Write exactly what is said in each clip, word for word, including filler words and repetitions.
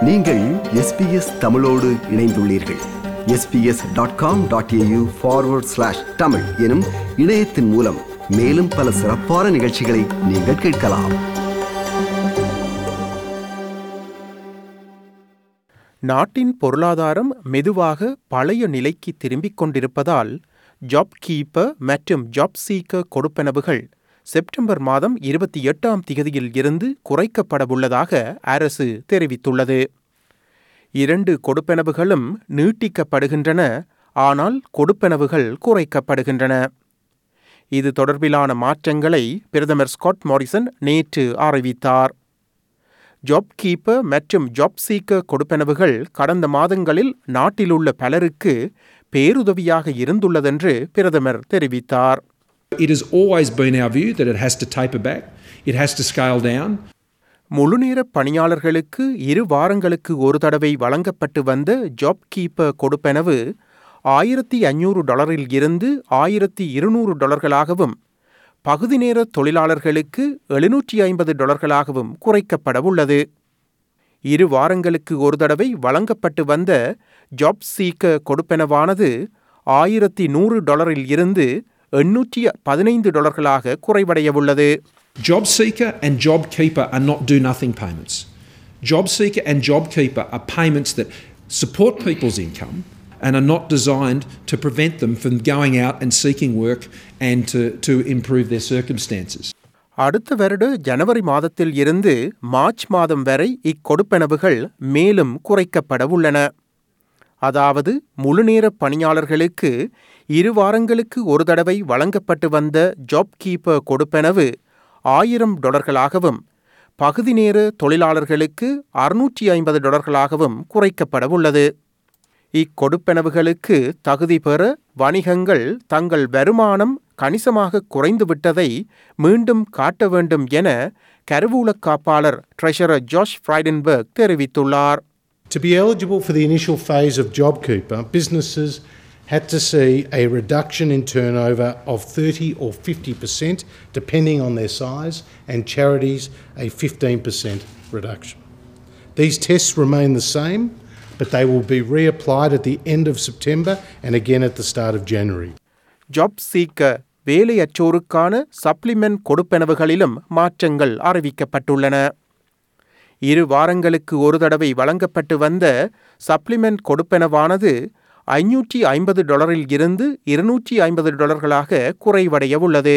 நீங்கள் S B S தமிழோடு இணைந்துள்ளீர்கள். S B S dot com dot A U forward slash Tamil எனும் இணையத்தின் மூலம் மேலும் பல சிறப்பான நிகழ்ச்சிகளை நீங்கள் கேட்கலாம். நாட்டின் பொருளாதாரம் மெதுவாக பழைய நிலைக்கு திரும்பிக் கொண்டிருப்பதால் ஜாப் கீப்பர் மற்றும் ஜாப் சீக்கர் கொடுப்பனவுகள் செப்டம்பர் மாதம் இருபத்தி எட்டாம் திகதியில் இருந்து குறைக்கப்படவுள்ளதாக அரசு தெரிவித்துள்ளது. இரண்டு கொடுப்பனவுகளும் நீட்டிக்கப்படுகின்றன, ஆனால் கொடுப்பனவுகள் குறைக்கப்படுகின்றன. இது தொடர்பிலான மாற்றங்களை பிரதமர் ஸ்காட் மாரிசன் நேற்று அறிவித்தார். ஜாப் கீப்பர் மற்றும் ஜாப் சீக்கர் கொடுப்பனவுகள் கடந்த மாதங்களில் நாட்டிலுள்ள பலருக்கு பேருதவியாக இருந்துள்ளதென்று பிரதமர் தெரிவித்தார். It has always been our view that it has to taper back, it has to scale down. முழுநேர பணியாளர்களுக்கு இரு வாரங்களுக்கு ஒரு தடவை வழங்கப்பட்டு வந்த ஜாப் கீப்பர் கொடுப்பனவு ஆயிரத்தி ஐநூறு டாலரில் இருந்து ஆயிரத்தி இருநூறு டாலர்களாகவும் பகுதி நேர தொழிலாளர்களுக்கு எழுநூற்றி ஐம்பது டாலர்களாகவும் குறைக்கப்படவுள்ளது. இரு வாரங்களுக்கு ஒரு தடவை வழங்கப்பட்டு வந்த ஜாப் சீக்கர் கொடுப்பனவானது ஆயிரத்தி நூறு டாலரில் இருந்து எண்ணூற்றி பதினைந்து டாலர்களாக குறைவடையவுள்ளது. Job seeker and job keeper are not do-nothing payments. Job seeker and job keeper are payments that support people's income and are not designed to prevent them from going out and seeking work and to, to improve their circumstances. அடுத்த வருட ஜனவரி மாதத்தில் இருந்து March மாதம் வரை இக்கொடுப்பனவுகள் மேலும் குறைக்கப்படவுள்ளன. அதாவது முழுநேர பணியாளர்களுக்கு இரு வாரங்களுக்கு ஒரு தடவை வழங்கப்பட்டு வந்த ஜாப் கீப்பர் கொடுப்பனவு ஆயிரம் டாலர்களாகவும் பகுதி நேர தொழிலாளர்களுக்கு அறுநூற்றி ஐம்பது டாலர்களாகவும் குறைக்கப்படவுள்ளது. இக்கொடுப்பனவுகளுக்கு தகுதி பெற வணிகங்கள் தங்கள் வருமானம் கணிசமாக குறைந்துவிட்டதை மீண்டும் காட்ட வேண்டும் என கருவூல காப்பாளர் ட்ரெஷரர் ஜாஷ் ஃப்ரைடன்பர்க் தெரிவித்துள்ளார். To be eligible for the initial phase of JobKeeper, businesses had to see a reduction in turnover of thirty or fifty percent depending on their size, and charities a fifteen percent reduction. These tests remain the same, but they will be reapplied at the end of September and again at the start of January. Job seeker வேலையற்றோருக்கான supplement கொடுப்பனவுகளிலும் மாற்றங்கள் அறிவிக்கப்பட்டுள்ளன. இரு வாரங்களுக்கு ஒரு தடவை வழங்கப்பட்டு வந்த சப்ளிமெண்ட் கொடுப்பனவானது ஐநூற்றி ஐம்பது டாலரில் இருந்து இருநூற்றி ஐம்பது டாலர்களாக குறைவடையவுள்ளது.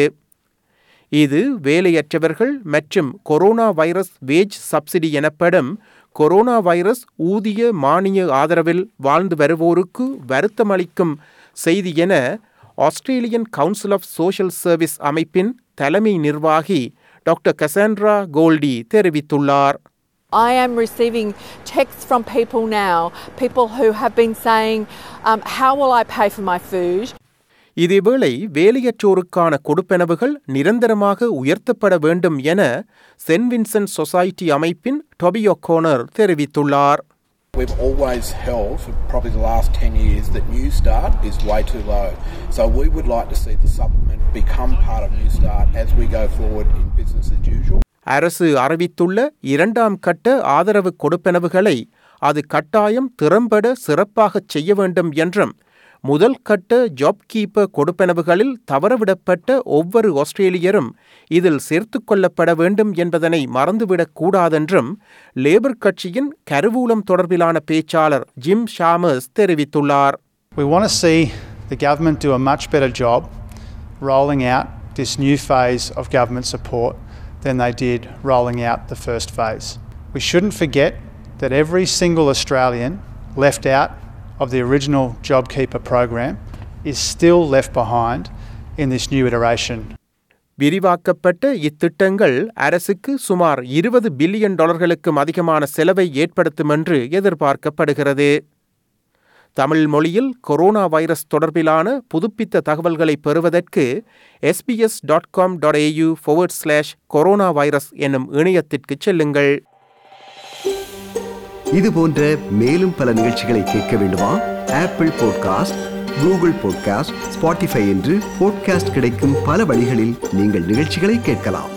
இது வேலையற்றவர்கள் மற்றும் கொரோனா வைரஸ் வேஜ் சப்சிடி எனப்படும் கொரோனா வைரஸ் ஊதிய மானிய ஆதரவில் வாழ்ந்து வருவோருக்கு வருத்தமளிக்கும் செய்தி என Australian Council of Social Service அமைப்பின் தலைமை நிர்வாகி டாக்டர் கசாண்ட்ரா கோல்டி தெரிவித்துள்ளார். I am receiving texts from people now, people who have been saying, um, how will I pay for my food? இதேவேளை வேலையற்றோருக்கான கொடுப்பனவுகள் நிரந்தரமாக உயர்த்தப்பட வேண்டும் என சென்ட் வின்சென்ட் சொசைட்டி அமைப்பின் டொபி ஒகோனர் தெரிவித்துள்ளார். We've always held for probably the last ten years that New Start is way too low. So we would like to see the supplement become part of New Start as we go forward in business as usual. அரசு அறிவித்துள்ள இரண்டாம் கட்ட ஆதரவு கொடுப்பனவுகளை அது கட்டாயம் திறம்பட சிறப்பாகச் செய்ய வேண்டும் என்றும் முதல் கட்ட ஜாப் கீப்பர் கொடுப்பனவுகளில் தவறவிடப்பட்ட ஒவ்வொரு ஆஸ்திரேலியரும் இதில் சேர்த்து கொள்ளப்பட வேண்டும் என்பதனை மறந்துவிடக் கூடாதென்றும் லேபர் கட்சியின் கருவூலம் தொடர்பிலான பேச்சாளர் ஜிம் ஷாமர்ஸ் தெரிவித்துள்ளார். We want to see the government do a much better job rolling out this new phase of government support than they did rolling out the first phase. We shouldn't forget that every single Australian left out of the original JobKeeper program is still left behind in this new iteration. விரிவாக்கப்பட்ட இத்திட்டங்கள் அரசுக்கு சுமார் இருபது billion டாலர்களுக்கும் அதிகமான செலவை ஏற்படுத்தும் என்று எதிர்பார்க்கப்படுகிறது. தமிழ் மொழியில் கொரோனா வைரஸ் தொடர்பிலான புதுப்பித்த தகவல்களை பெறுவதற்கு S B S dot com dot A U forward slash corona virus என்னும் இணையத்திற்கு செல்லுங்கள். இது போன்ற மேலும் பல நிகழ்ச்சிகளை கேட்க வேண்டுமா? Apple podcast, Google podcast, Spotify என்று பாட்காஸ்ட் கிடைக்கும் பல வழிகளில் நீங்கள் நிகழ்ச்சிகளை கேட்கலாம்.